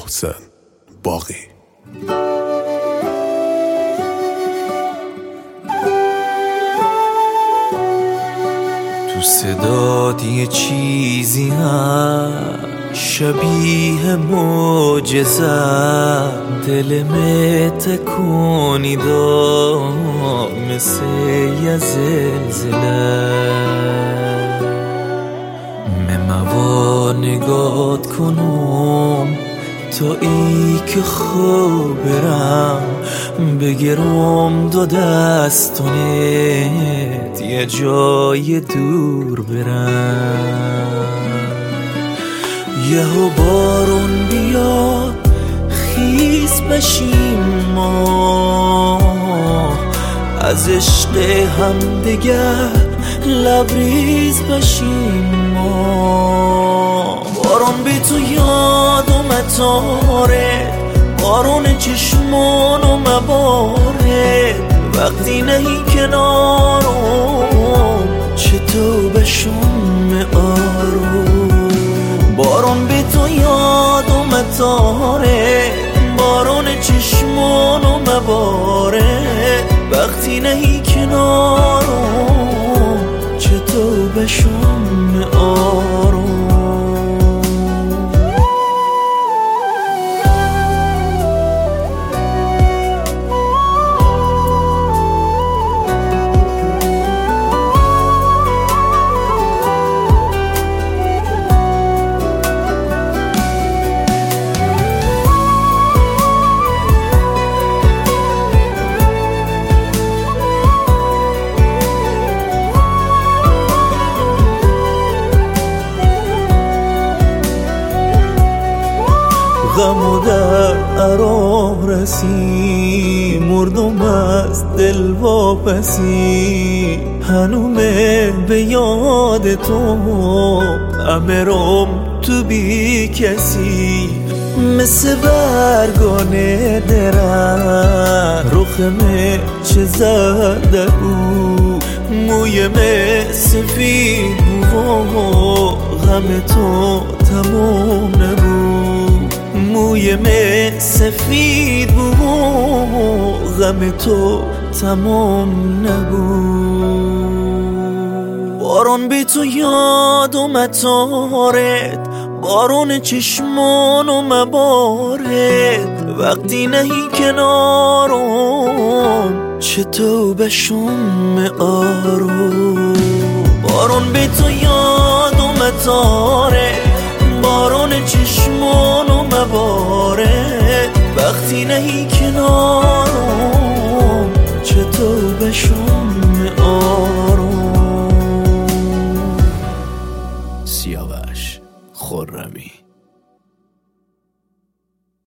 محسن باقی. تو صدات یه چیزی هست شبیه معجزه، دلم تکونی داد مثل یه زلزله. مموا نگات کنم تا ای که خوب برم، بگیرم دو دستانت یه جای دور برم. یهو بارون بیاد خیس بشیم ما، از عشق هم دگر لبریز بشیم ما. بارون بی تو یاد اومد، بارون چشمانو مباره، وقتی نهی کنارم چطور بشم آروم. بارون بی تو یاد اومد، بارون چشمانو مباره، وقتی نهی کنارم چطور بشم آروم. غمو در عراق رسی، مردم از دل واپسی، هنومه به یاد تو امرم تو بی کسی. مثل برگانه درن رخمه چه زرده بود، مویمه سفید بود، غم تو تموم نبود. مویمه سفید بود، غم تو تمام نبود. بارون بی تو یاد اومد، بارون چشمانو مبارد، وقتی نهی کنارم چطور بشم آروم. بارون بی تو یاد اومد، بارون چشمانو مباره، وقتی نهی کنارم چطور بشم آروم. سیاوش خرمی.